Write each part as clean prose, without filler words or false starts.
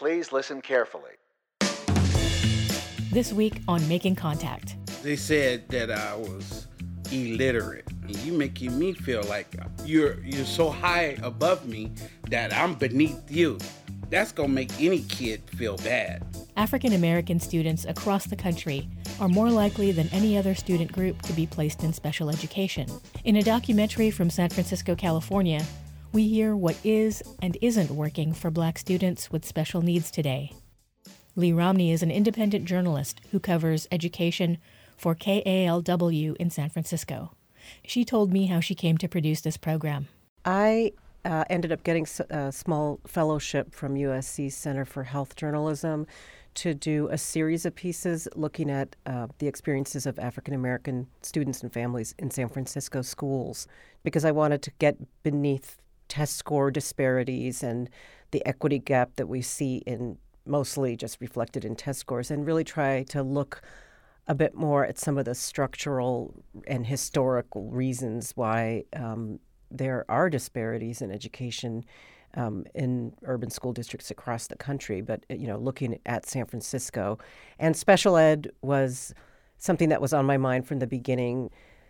Please listen carefully. This week on Making Contact. They said that I was illiterate. You making me feel like you're so high above me that I'm beneath you. That's gonna make any kid feel bad. African American students across the country are more likely than any other student group to be placed in special education. In a documentary from San Francisco, California, we hear what is and isn't working for Black students with special needs today. Lee Romney is an independent journalist who covers education for KALW in San Francisco. She told me how she came to produce this program. I ended up getting a small fellowship from USC Center for Health Journalism to do a series of pieces looking at the experiences of African American students and families in San Francisco schools, because I wanted to get beneath test score disparities and the equity gap that we see in mostly just reflected in test scores, and really try to look a bit more at some of the structural and historical reasons why there are disparities in education in urban school districts across the country. But, looking at San Francisco. And special ed was something that was on my mind from the beginning.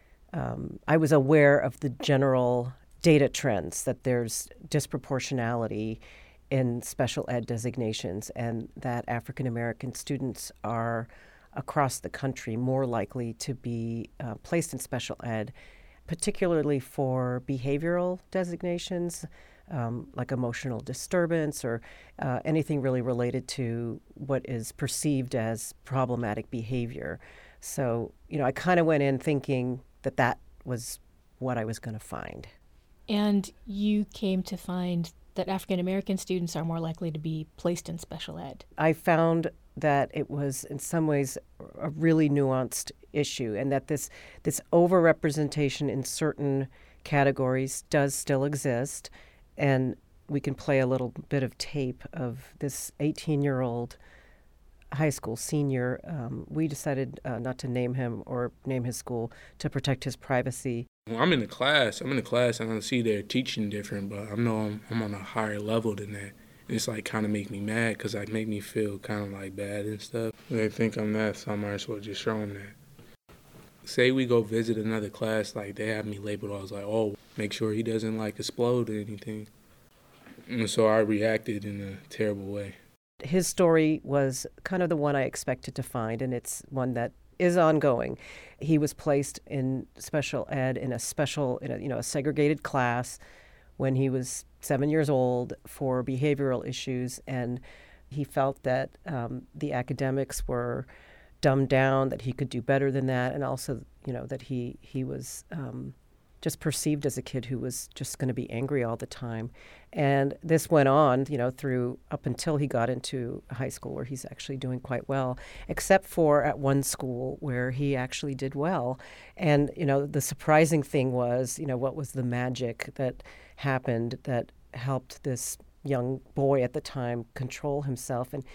I was aware of the general data trends, that there's disproportionality in special ed designations, and that African American students are across the country more likely to be placed in special ed, particularly for behavioral designations, like emotional disturbance or anything really related to what is perceived as problematic behavior. So, I kind of went in thinking that that was what I was going to find. And you came to find that African American students are more likely to be placed in special ed. I found that it was in some ways a really nuanced issue, and that this overrepresentation in certain categories does still exist. And we can play a little bit of tape of this 18-year-old high school senior. We decided not to name him or name his school to protect his privacy. Well, I'm in the class and I see they're teaching different, but I know I'm on a higher level than that. And it's kind of make me mad, because make me feel kind of bad and stuff. They think I'm that, so I might as well just show them that. Say we go visit another class, they have me labeled. I was oh, make sure he doesn't explode or anything. And so I reacted in a terrible way. His story was kind of the one I expected to find, and it's one that is ongoing. He was placed in special ed in a segregated class when he was 7 years old for behavioral issues, and he felt that the academics were dumbed down, that he could do better than that, and also, that he was just perceived as a kid who was just going to be angry all the time. And this went on, through up until he got into high school, where he's actually doing quite well, except for at one school where he actually did well. And, the surprising thing was, what was the magic that happened that helped this young boy at the time control himself, and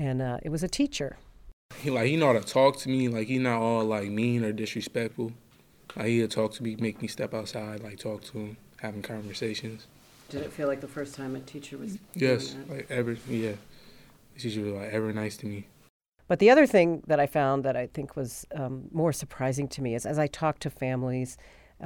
it was a teacher. He know how to talk to me, he not all mean or disrespectful. He'll talk to me, make me step outside, talk to him, having conversations. Did it feel like the first time a teacher was Yes, doing that? The teacher was ever nice to me. But the other thing that I found that I think was more surprising to me is, as I talked to families,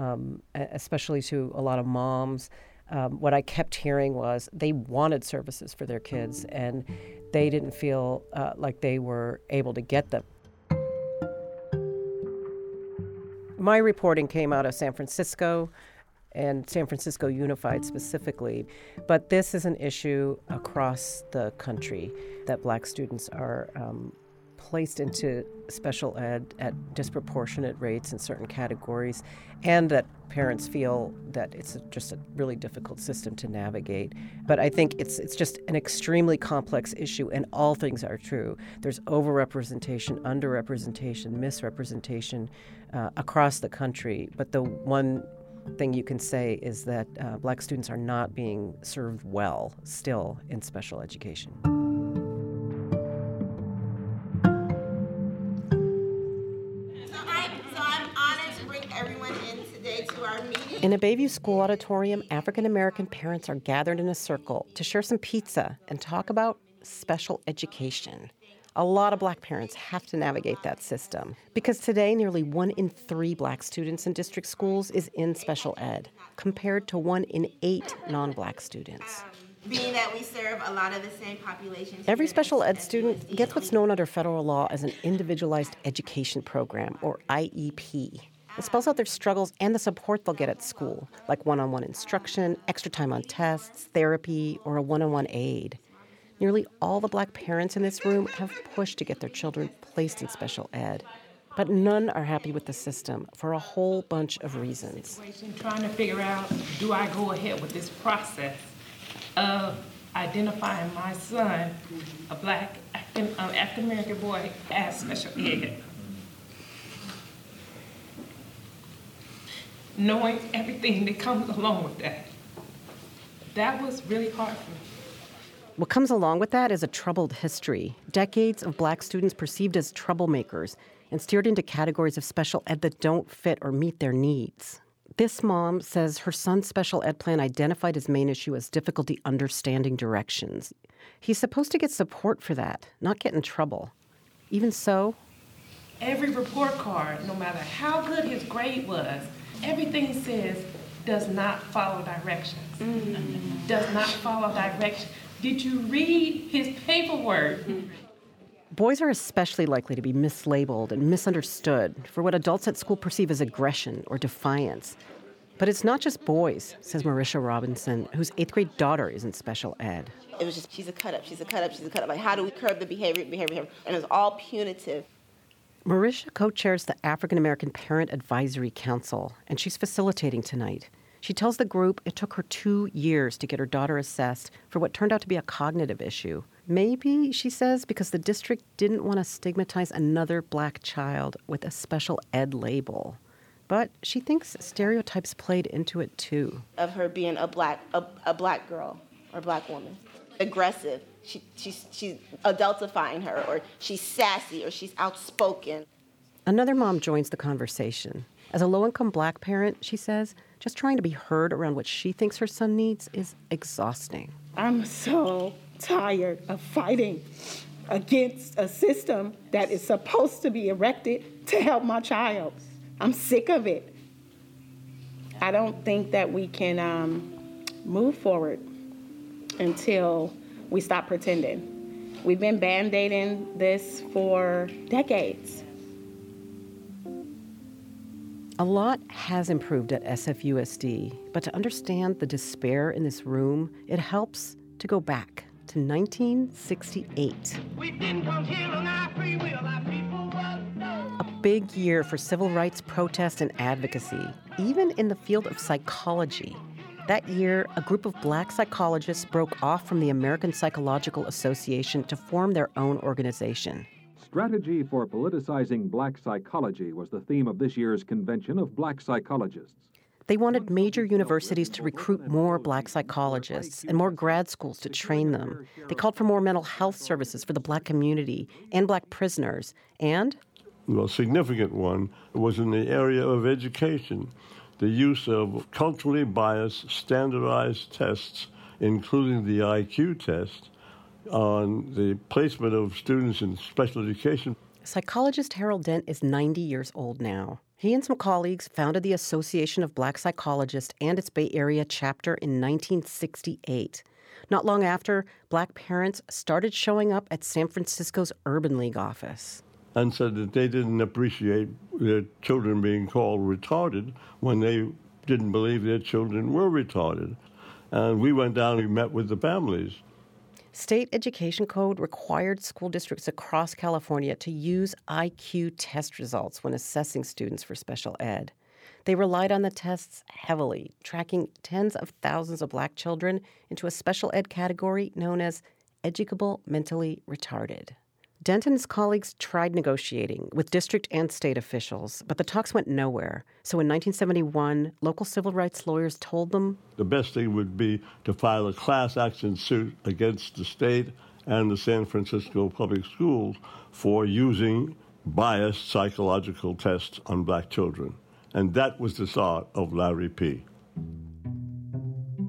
especially to a lot of moms, what I kept hearing was they wanted services for their kids, and they didn't feel like they were able to get them. My reporting came out of San Francisco, and San Francisco Unified specifically, but this is an issue across the country, that Black students are placed into special ed at disproportionate rates in certain categories, and that parents feel that it's just a really difficult system to navigate. But I think it's just an extremely complex issue, and all things are true. There's overrepresentation, underrepresentation, misrepresentation across the country. But the one thing you can say is that Black students are not being served well still in special education. In a Bayview School auditorium, African American parents are gathered in a circle to share some pizza and talk about special education. A lot of Black parents have to navigate that system because today nearly 1 in 3 Black students in district schools is in special ed, compared to 1 in 8 non-Black students. Being that we serve a lot of the same populations. Every special ed student gets what's known under federal law as an Individualized Education Program, or IEP. It spells out their struggles and the support they'll get at school, like one-on-one instruction, extra time on tests, therapy, or a one-on-one aid. Nearly all the Black parents in this room have pushed to get their children placed in special ed. But none are happy with the system for a whole bunch of reasons. Trying to figure out, do I go ahead with this process of identifying my son, a Black African-American boy, as special ed. Knowing everything that comes along with that. That was really hard for me. What comes along with that is a troubled history. Decades of Black students perceived as troublemakers and steered into categories of special ed that don't fit or meet their needs. This mom says her son's special ed plan identified his main issue as difficulty understanding directions. He's supposed to get support for that, not get in trouble. Even so, every report card, no matter how good his grade was, everything says does not follow directions. Does not follow directions. Did you read his paperwork? Boys are especially likely to be mislabeled and misunderstood for what adults at school perceive as aggression or defiance. But it's not just boys, says Marisha Robinson, whose 8th grade daughter is in special ed. It was just, she's a cut up, she's a cut up, she's a cut up. Like, how do we curb the behavior? And it was all punitive. Marisha co-chairs the African American Parent Advisory Council, and she's facilitating tonight. She tells the group it took her 2 years to get her daughter assessed for what turned out to be a cognitive issue. Maybe, she says, because the district didn't want to stigmatize another Black child with a special ed label. But she thinks stereotypes played into it, too. Of her being a black girl or Black woman. Aggressive. She's adultifying her, or she's sassy, or she's outspoken. Another mom joins the conversation. As a low-income Black parent, she says, just trying to be heard around what she thinks her son needs is exhausting. I'm so tired of fighting against a system that is supposed to be erected to help my child. I'm sick of it. I don't think that we can move forward until we stop pretending. We've been band-aiding this for decades. A lot has improved at SFUSD, but to understand the despair in this room, it helps to go back to 1968. A big year for civil rights protest and advocacy, even in the field of psychology. That year, a group of Black psychologists broke off from the American Psychological Association to form their own organization. Strategy for politicizing Black psychology was the theme of this year's convention of Black psychologists. They wanted major universities to recruit more Black psychologists and more grad schools to train them. They called for more mental health services for the Black community and Black prisoners. And a significant one was in the area of education. The use of culturally biased standardized tests, including the IQ test, on the placement of students in special education. Psychologist Harold Dent is 90 years old now. He and some colleagues founded the Association of Black Psychologists and its Bay Area chapter in 1968. Not long after, Black parents started showing up at San Francisco's Urban League office. And said that they didn't appreciate their children being called retarded when they didn't believe their children were retarded. And we went down and met with the families. State education code required school districts across California to use IQ test results when assessing students for special ed. They relied on the tests heavily, tracking tens of thousands of Black children into a special ed category known as educable mentally retarded. Dent and his colleagues tried negotiating with district and state officials, but the talks went nowhere. So in 1971, local civil rights lawyers told them the best thing would be to file a class action suit against the state and the San Francisco public schools for using biased psychological tests on Black children. And that was the start of Larry P.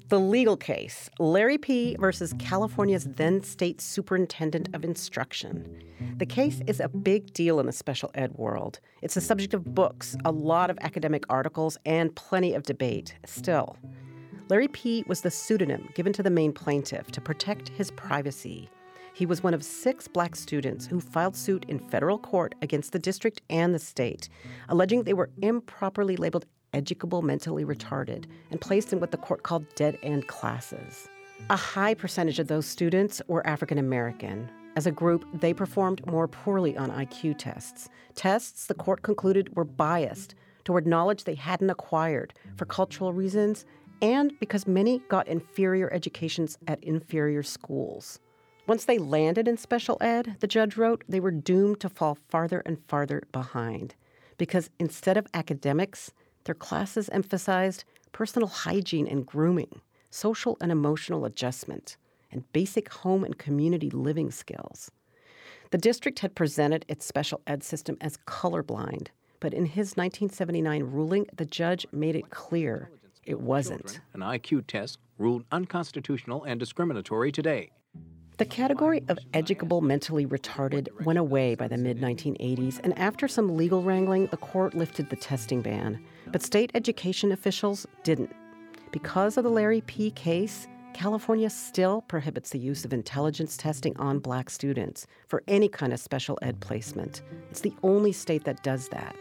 The legal case, Larry P. versus California's then state superintendent of instruction. The case is a big deal in the special ed world. It's the subject of books, a lot of academic articles, and plenty of debate. Still, Larry P. was the pseudonym given to the main plaintiff to protect his privacy. He was one of 6 black students who filed suit in federal court against the district and the state, alleging they were improperly labeled educable mentally retarded and placed in what the court called dead-end classes. A high percentage of those students were African American. As a group, they performed more poorly on IQ tests. Tests the court concluded were biased toward knowledge they hadn't acquired for cultural reasons and because many got inferior educations at inferior schools. Once they landed in special ed, the judge wrote, they were doomed to fall farther and farther behind because instead of academics, their classes emphasized personal hygiene and grooming, social and emotional adjustment, and basic home and community living skills. The district had presented its special ed system as colorblind, but in his 1979 ruling, the judge made it clear it wasn't. An IQ test ruled unconstitutional and discriminatory today. The category of educable mentally retarded went away by the mid-1980s, and after some legal wrangling, the court lifted the testing ban. But state education officials didn't. Because of the Larry P. case, California still prohibits the use of intelligence testing on black students for any kind of special ed placement. It's the only state that does that.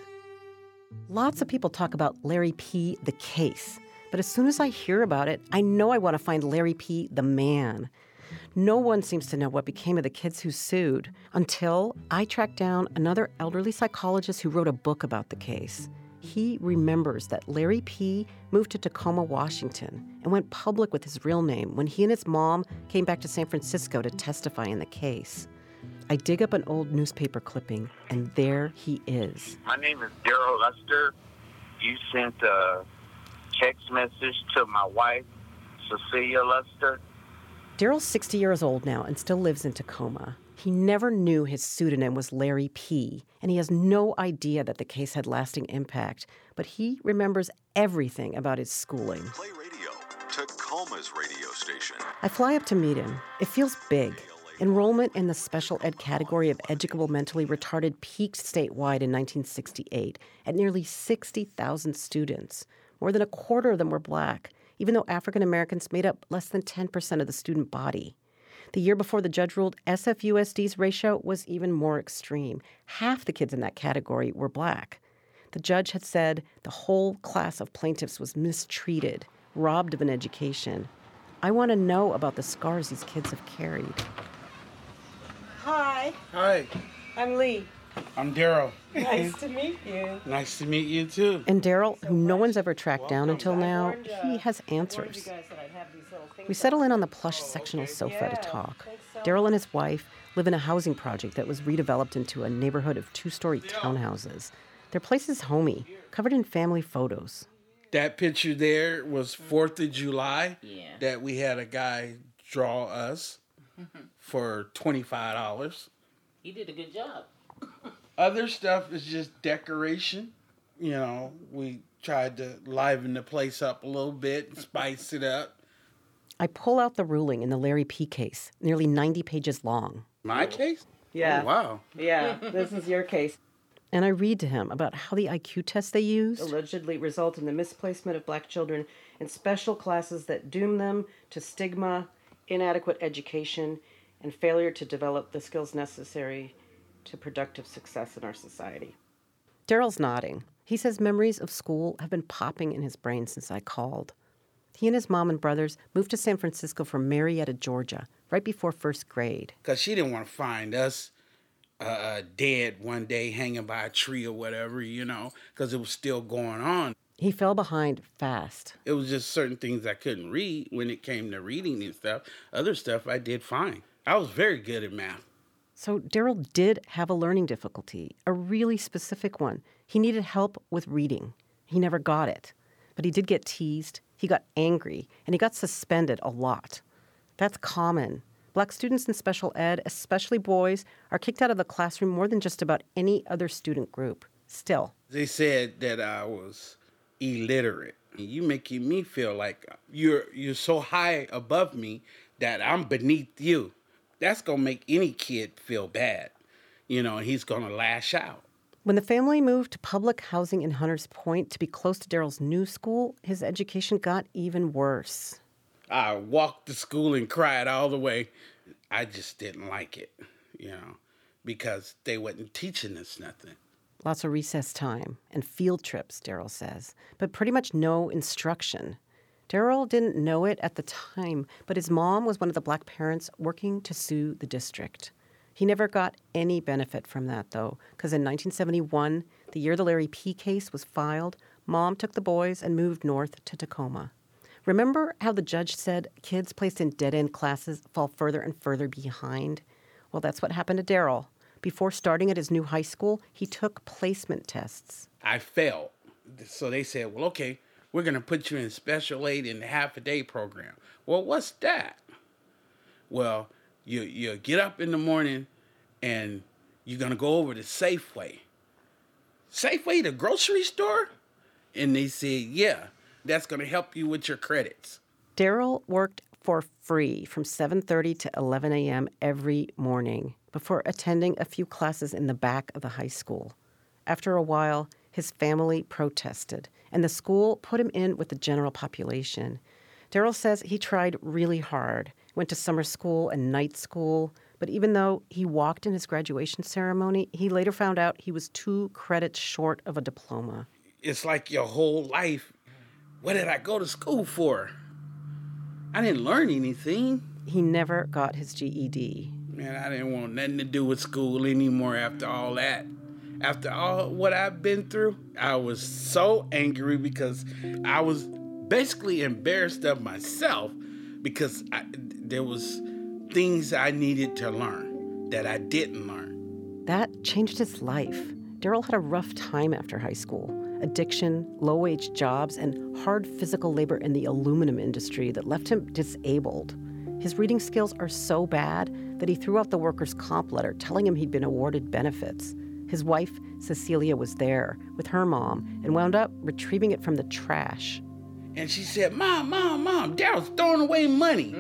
Lots of people talk about Larry P. the case, but as soon as I hear about it, I know I want to find Larry P. the man. No one seems to know what became of the kids who sued until I tracked down another elderly psychologist who wrote a book about the case. He remembers that Larry P. moved to Tacoma, Washington, and went public with his real name when he and his mom came back to San Francisco to testify in the case. I dig up an old newspaper clipping, and there he is. My name is Daryl Luster. You sent a text message to my wife, Cecilia Luster. Daryl's 60 years old now and still lives in Tacoma. He never knew his pseudonym was Larry P., and he has no idea that the case had lasting impact, but he remembers everything about his schooling. Play Radio, Tacoma's radio station. I fly up to meet him. It feels big. Enrollment in the special ed category of educable mentally retarded peaked statewide in 1968 at nearly 60,000 students. More than a quarter of them were black, even though African Americans made up less than 10% of the student body. The year before the judge ruled, SFUSD's ratio was even more extreme. Half the kids in that category were black. The judge had said the whole class of plaintiffs was mistreated, robbed of an education. I want to know about the scars these kids have carried. Hi, Hi, I'm Lee. I'm Daryl. Nice to meet you. Nice to meet you too. And Daryl, who no one's ever tracked down until now, he has answers. We settle in on the plush sectional sofa to talk. Daryl and his wife live in a housing project that was redeveloped into a neighborhood of 2-story townhouses. Their place is homey, covered in family photos. That picture there was 4th of July that we had a guy draw us for $25. He did a good job. Other stuff is just decoration. You know, we tried to liven the place up a little bit, spice it up. I pull out the ruling in the Larry P. case, nearly 90 pages long. My case? Yeah. Oh, wow. Yeah, this is your case. And I read to him about how the IQ tests they used allegedly result in the misplacement of black children in special classes that doom them to stigma, inadequate education, and failure to develop the skills necessary to productive success in our society. Daryl's nodding. He says memories of school have been popping in his brain since I called. He and his mom and brothers moved to San Francisco from Marietta, Georgia, right before first grade. Because she didn't want to find us dead one day hanging by a tree or whatever, you know, because it was still going on. He fell behind fast. It was just certain things I couldn't read when it came to reading and stuff. Other stuff I did fine. I was very good at math. So Daryl did have a learning difficulty, a really specific one. He needed help with reading. He never got it. But he did get teased, he got angry, and he got suspended a lot. That's common. Black students in special ed, especially boys, are kicked out of the classroom more than just about any other student group. Still. They said that I was illiterate. You making me feel like you're so high above me that I'm beneath you. That's going to make any kid feel bad, and he's going to lash out. When the family moved to public housing in Hunters Point to be close to Daryl's new school, his education got even worse. I walked to school and cried all the way. I just didn't like it, because they wasn't teaching us nothing. Lots of recess time and field trips, Daryl says, but pretty much no instruction. Daryl didn't know it at the time, but his mom was one of the black parents working to sue the district. He never got any benefit from that, though, because in 1971, the year the Larry P. case was filed, Mom took the boys and moved north to Tacoma. Remember how the judge said kids placed in dead-end classes fall further and further behind? Well, that's what happened to Daryl. Before starting at his new high school, he took placement tests. I failed. So they said, well, okay, we're going to put you in special aid in the half-a-day program. Well, what's that? Well, you get up in the morning and you're going to go over to Safeway. Safeway, the grocery store? And they said, yeah, that's going to help you with your credits. Daryl worked for free from 7:30 to 11 a.m. every morning before attending a few classes in the back of the high school. After a while, his family protested, and the school put him in with the general population. Daryl says he tried really hard, went to summer school and night school, but even though he walked in his graduation ceremony, he later found out he was 2 credits short of a diploma. It's like your whole life, what did I go to school for? I didn't learn anything. He never got his GED. Man, I didn't want nothing to do with school anymore after all that. After all what I've been through, I was so angry because I was basically embarrassed of myself because there was things I needed to learn that I didn't learn. That changed his life. Daryl had a rough time after high school. Addiction, low-wage jobs, and hard physical labor in the aluminum industry that left him disabled. His reading skills are so bad that he threw out the workers' comp letter telling him he'd been awarded benefits. His wife, Cecilia, was there with her mom and wound up retrieving it from the trash. And she said, Mom, Daryl's throwing away money.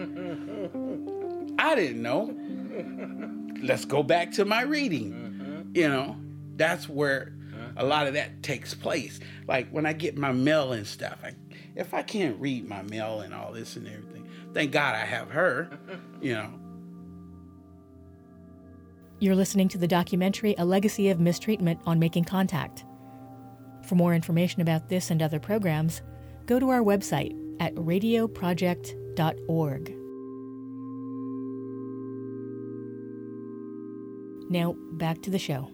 I didn't know. Let's go back to my reading. That's where a lot of that takes place. Like when I get my mail and stuff, if I can't read my mail and all this and everything, thank God I have her, You're listening to the documentary A Legacy of Mistreatment on Making Contact. For more information about this and other programs, go to our website at radioproject.org. Now, back to the show.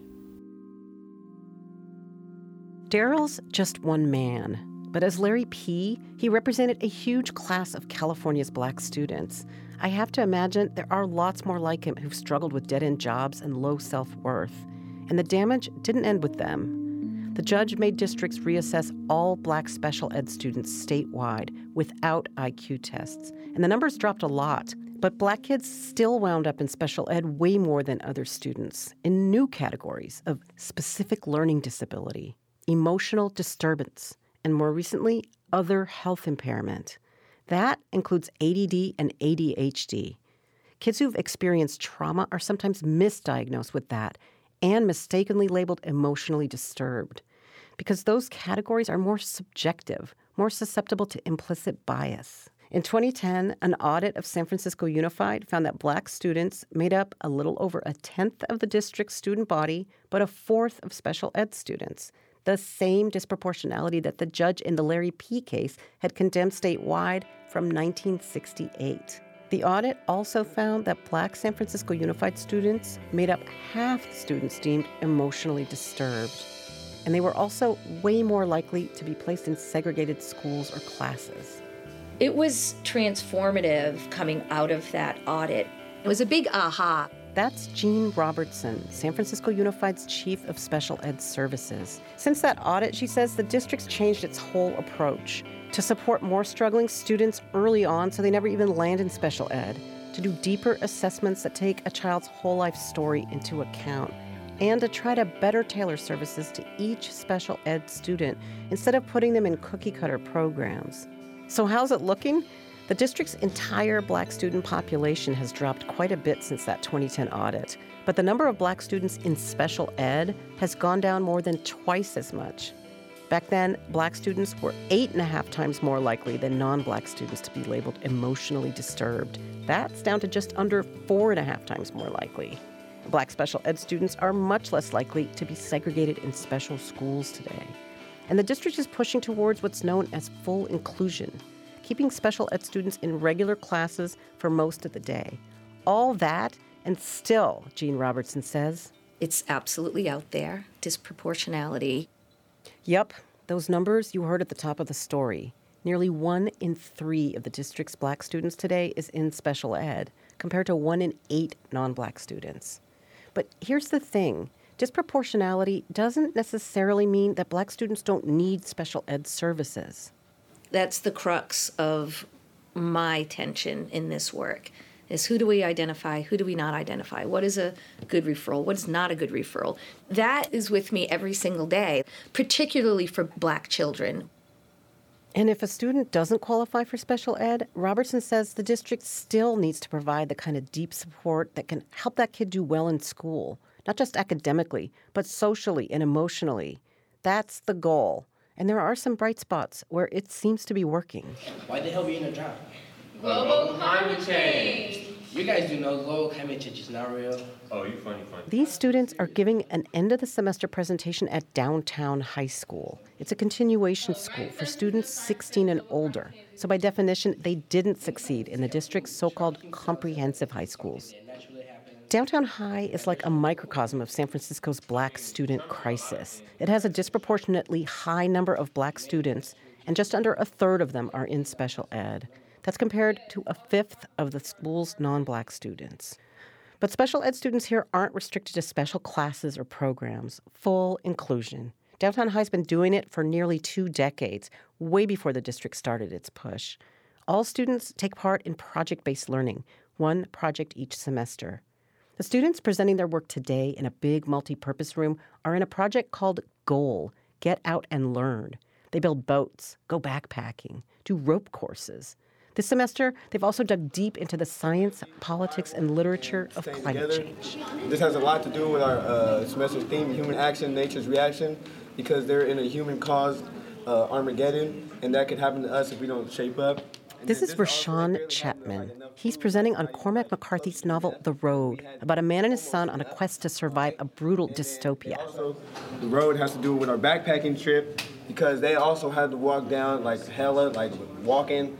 Daryl's just one man, but as Larry P., he represented a huge class of California's black students. I have to imagine there are lots more like him who've struggled with dead-end jobs and low self-worth. And the damage didn't end with them. The judge made districts reassess all black special ed students statewide without IQ tests. And the numbers dropped a lot. But black kids still wound up in special ed way more than other students in new categories of specific learning disability, emotional disturbance, and more recently, other health impairment. That includes ADD and ADHD. Kids who've experienced trauma are sometimes misdiagnosed with that and mistakenly labeled emotionally disturbed because those categories are more subjective, more susceptible to implicit bias. In 2010, an audit of San Francisco Unified found that black students made up a little over 1/10 of the district's student body, but 1/4 of special ed students, the same disproportionality that the judge in the Larry P. case had condemned statewide from 1968. The audit also found that black San Francisco Unified students made up half the students deemed emotionally disturbed. And they were also way more likely to be placed in segregated schools or classes. It was transformative coming out of that audit. It was a big aha. That's Jean Robertson, San Francisco Unified's chief of special ed services. Since that audit, she says the district's changed its whole approach to support more struggling students early on so they never even land in special ed, to do deeper assessments that take a child's whole life story into account, and to try to better tailor services to each special ed student instead of putting them in cookie-cutter programs. So how's it looking? The district's entire Black student population has dropped quite a bit since that 2010 audit, but the number of Black students in special ed has gone down more than twice as much. Back then, Black students were 8.5 times more likely than non-Black students to be labeled emotionally disturbed. That's down to just under 4.5 times more likely. Black special ed students are much less likely to be segregated in special schools today. And the district is pushing towards what's known as full inclusion, keeping special ed students in regular classes for most of the day. All that, and still, Jean Robertson says, it's absolutely out there, disproportionality. Yep, those numbers you heard at the top of the story. Nearly 1 in 3 of the district's Black students today is in special ed, compared to 1 in 8 non-Black students. But here's the thing. Disproportionality doesn't necessarily mean that Black students don't need special ed services. That's the crux of my tension in this work, is who do we identify, who do we not identify? What is a good referral? What is not a good referral? That is with me every single day, particularly for Black children. And if a student doesn't qualify for special ed, Robertson says the district still needs to provide the kind of deep support that can help that kid do well in school, not just academically, but socially and emotionally. That's the goal. And there are some bright spots where it seems to be working. Why the hell are we in a drought? Global climate change. You guys do know global climate change is not real. Oh, you funny. These students are giving an end-of-the-semester presentation at Downtown High School. It's a continuation school for students 16 and older. So by definition, they didn't succeed in the district's so-called comprehensive high schools. Downtown High is like a microcosm of San Francisco's Black student crisis. It has a disproportionately high number of Black students, and just under a third of them are in special ed. That's compared to a fifth of the school's non-Black students. But special ed students here aren't restricted to special classes or programs. Full inclusion. Downtown High's been doing it for nearly 2 decades, way before the district started its push. All students take part in project-based learning, 1 project each semester. The students presenting their work today in a big multi-purpose room are in a project called GOAL, Get Out and Learn. They build boats, go backpacking, do rope courses. This semester, they've also dug deep into the science, politics, and literature of climate change. This has a lot to do with our semester's theme, human action, nature's reaction, because they're in a human-caused Armageddon, and that could happen to us if we don't shape up. This is Rashawn Chapman. He's presenting on Cormac McCarthy's novel The Road, about a man and his son on a quest to survive a brutal dystopia. Also, The Road has to do with our backpacking trip, because they also had to walk down like hella, like walking,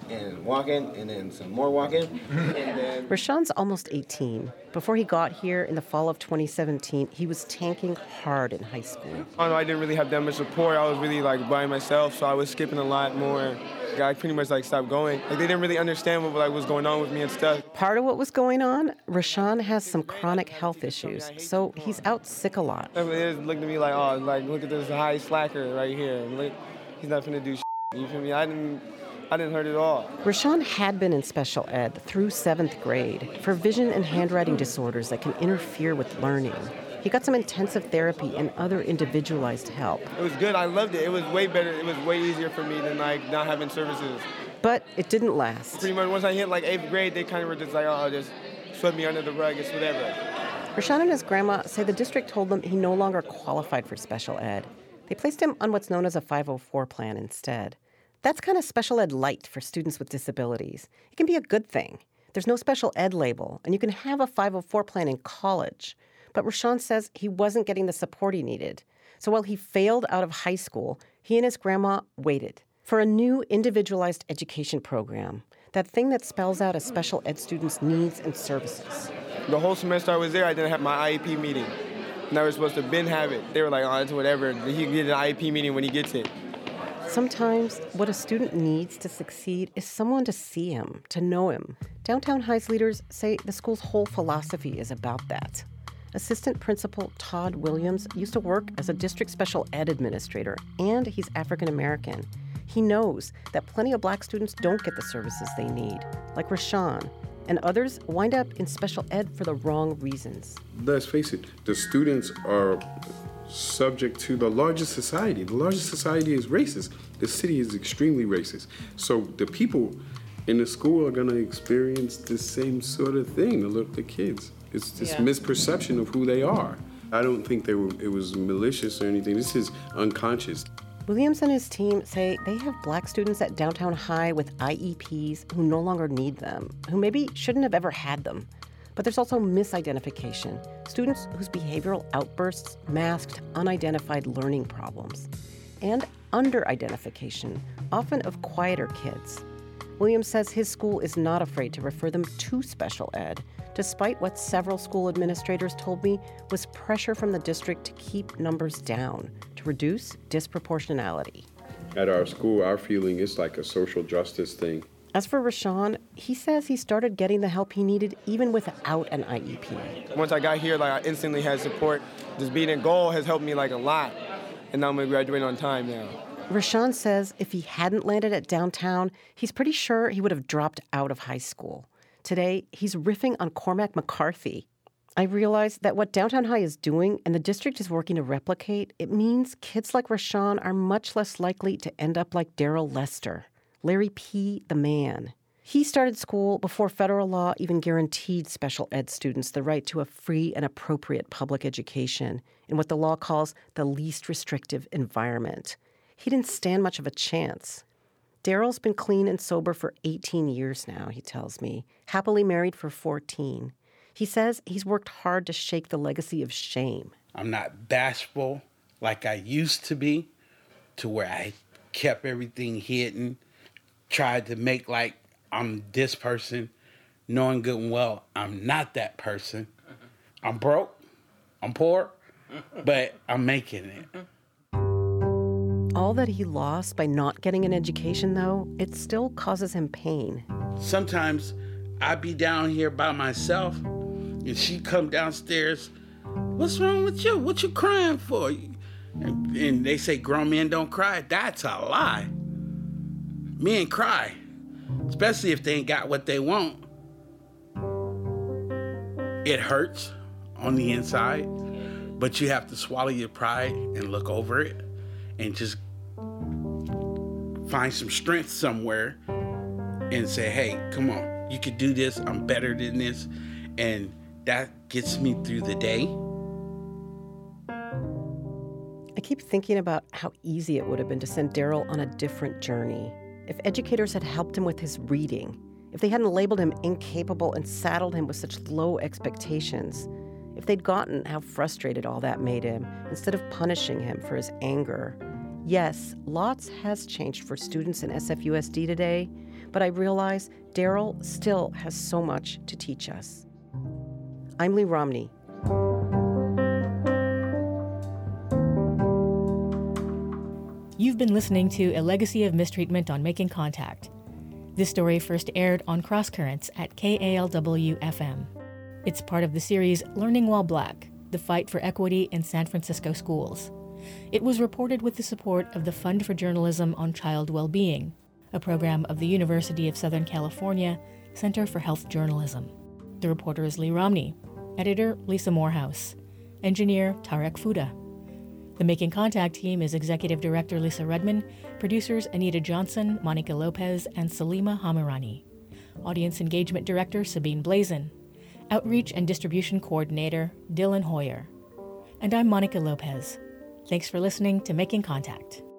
and then some more walking. And then Rashawn's almost 18. Before he got here in the fall of 2017, he was tanking hard in high school. I didn't really have that much support. I was really like by myself, so I was skipping a lot more. I pretty much like stopped going. Like they didn't really understand what was going on with me and stuff. Part of what was going on, Rashawn has some chronic health issues, so he's out sick a lot. They just looked at me like, oh, like look at this high slacker right here. Like, he's not finna do shit. You feel me? I didn't hurt at all. Rashawn had been in special ed through 7th grade for vision and handwriting disorders that can interfere with learning. He got some intensive therapy and other individualized help. It was good. I loved it. It was way better. It was way easier for me than like not having services. But it didn't last. Pretty much once I hit like 8th grade, they kind of were just like, oh, just swept me under the rug. It's whatever. Rashawn and his grandma say the district told them he no longer qualified for special ed. They placed him on what's known as a 504 plan instead. That's kind of special ed light for students with disabilities. It can be a good thing. There's no special ed label, and you can have a 504 plan in college. But Rashawn says he wasn't getting the support he needed. So while he failed out of high school, he and his grandma waited for a new individualized education program, that thing that spells out a special ed student's needs and services. The whole semester I was there, I didn't have my IEP meeting. And I was supposed to have it. They were like, oh, it's whatever. He can get an IEP meeting when he gets it. Sometimes what a student needs to succeed is someone to see him, to know him. Downtown High's leaders say the school's whole philosophy is about that. Assistant Principal Todd Williams used to work as a district special ed administrator, and he's African American. He knows that plenty of Black students don't get the services they need, like Rashawn. and others wind up in special ed for the wrong reasons. Let's face it, the students are subject to the largest society. The largest society is racist. The city is extremely racist. So the people in the school are going to experience the same sort of thing, the kids. It's this misperception of who they are. I don't think it was malicious or anything. This is unconscious. Williams and his team say they have black students at Downtown High with IEPs who no longer need them, who maybe shouldn't have ever had them. But there's also misidentification, students whose behavioral outbursts masked unidentified learning problems, and under-identification, often of quieter kids. Williams says his school is not afraid to refer them to special ed, despite what several school administrators told me was pressure from the district to keep numbers down, to reduce disproportionality. At our school, our feeling is like a social justice thing. As for Rashawn, he says he started getting the help he needed even without an IEP. Once I got here, I instantly had support. Just being in goal has helped me a lot. And now I'm going to graduate on time now. Rashawn says if he hadn't landed at Downtown, he's pretty sure he would have dropped out of high school. Today, he's riffing on Cormac McCarthy. I realized that what Downtown High is doing and the district is working to replicate, it means kids like Rashawn are much less likely to end up like Darrell Lester, Larry P. the man. He started school before federal law even guaranteed special ed students the right to a free and appropriate public education in what the law calls the least restrictive environment. He didn't stand much of a chance. Darrell's been clean and sober for 18 years now, he tells me, happily married for 14. He says he's worked hard to shake the legacy of shame. I'm not bashful like I used to be, to where I kept everything hidden, tried to make like I'm this person, knowing good and well I'm not that person. I'm broke, I'm poor, but I'm making it. All that he lost by not getting an education, though, it still causes him pain. Sometimes I be down here by myself, and she come downstairs, "What's wrong with you? What you crying for?" And they say grown men don't cry. That's a lie. Men cry, especially if they ain't got what they want. It hurts on the inside, but you have to swallow your pride and look over it and just find some strength somewhere and say, hey, come on, you could do this, I'm better than this. And that gets me through the day. I keep thinking about how easy it would have been to send Darrell on a different journey. If educators had helped him with his reading, if they hadn't labeled him incapable and saddled him with such low expectations, if they'd gotten how frustrated all that made him instead of punishing him for his anger. Yes, lots has changed for students in SFUSD today, but I realize Darrell still has so much to teach us. I'm Lee Romney. You've been listening to A Legacy of Mistreatment on Making Contact. This story first aired on Crosscurrents at KALW-FM. It's part of the series Learning While Black, The Fight for Equity in San Francisco Schools. It was reported with the support of the Fund for Journalism on Child Well-Being, a program of the University of Southern California Center for Health Journalism. The reporter is Lee Romney. Editor, Lisa Morehouse. Engineer, Tarek Fuda. The Making Contact team is Executive Director Lisa Redman, producers Anita Johnson, Monica Lopez, and Salima Hamirani. Audience Engagement Director Sabine Blazin. Outreach and Distribution Coordinator Dylan Hoyer. And I'm Monica Lopez. Thanks for listening to Making Contact.